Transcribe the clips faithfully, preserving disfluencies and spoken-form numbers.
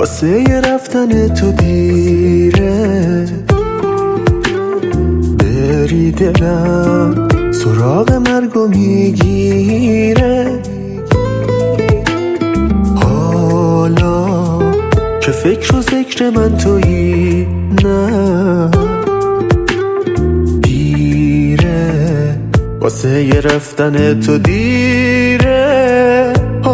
واسه یه رفتن تو دیره، بری دلم سراغ مرگو میگیره. حالا که فکر و ذکر من تویی، نه دیره واسه یه رفتن تو دیره.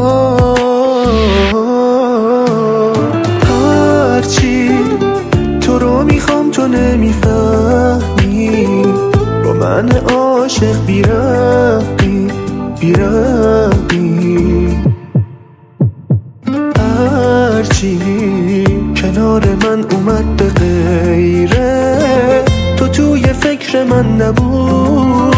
هرچی تو رو میخوام تو نمیفهمی، با من عاشق بیرحمی بیرحمی. هرچی کنار من اومد به غیره، تو توی فکر من نبود.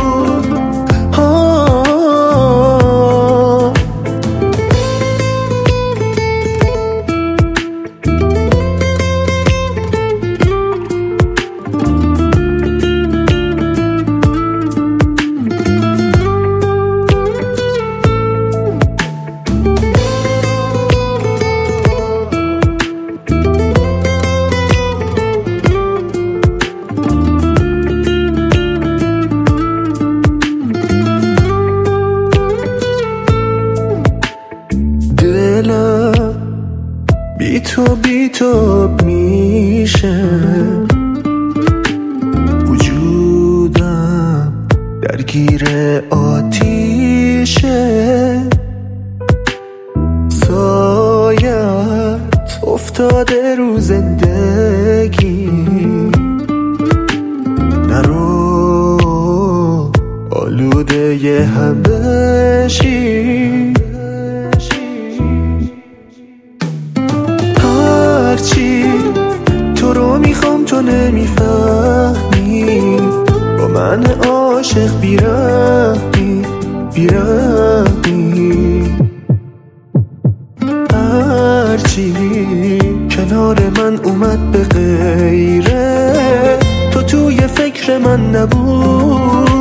دلم بی تو بی تو میشه، وجودم درگیر آتیشه. سایت افتاده رو زندگی، نرو آلوده یه همه شی. هرچی تو رو میخوام تو نمیفهمی، با من عاشق بیرحمی بیرحمی. هرچی کنار من اومد به غیره، تو توی فکر من نبود.